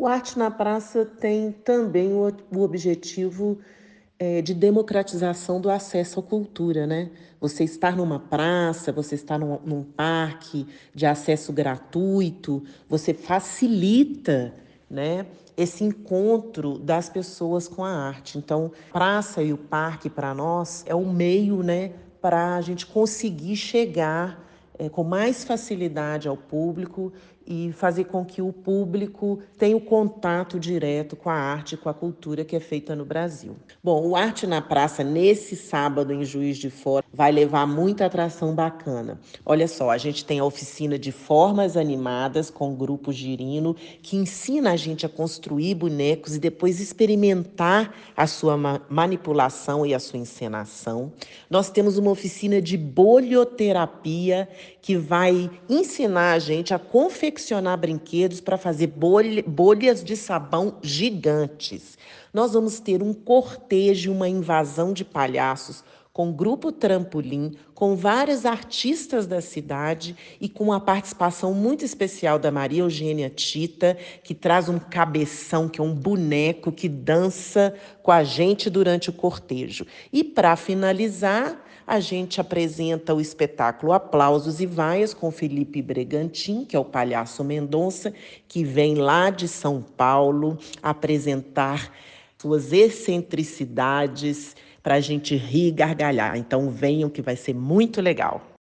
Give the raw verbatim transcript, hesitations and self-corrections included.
O Arte na Praça tem também o o objetivo, eh, de democratização do acesso à cultura, né. Você estar numa praça, você estar num num parque de acesso gratuito, você facilita, né, esse encontro das pessoas com a arte. Então, praça e o parque para nós é um meio, né, para a gente conseguir chegar, eh, com mais facilidade ao público e fazer com que o público tenha o contato direto com a arte e com a cultura que é feita no Brasil. Bom, o Arte na Praça, nesse sábado em Juiz de Fora, vai levar muita atração bacana. Olha só, a gente tem a oficina de formas animadas com o grupo Girino, que ensina a gente a construir bonecos e depois experimentar a sua ma manipulação e a sua encenação. Nós temos uma oficina de bolhoterapia, que vai ensinar a gente a confeccionar brinquedos para fazer bolha bolhas de sabão gigantes. Nós vamos ter um cortejo, uma invasão de palhaços com grupo Trampolim, com vários artistas da cidade e com a participação muito especial da Maria Eugênia Tita, que traz um cabeção, que é um boneco que dança com a gente durante o cortejo. E para finalizar, a gente apresenta o espetáculo Aplausos e Vaias com Felipe Bregantin, que é o palhaço Mendonça, que vem lá de São Paulo apresentar suas excentricidades para a gente rir e gargalhar. Então venham que vai ser muito legal.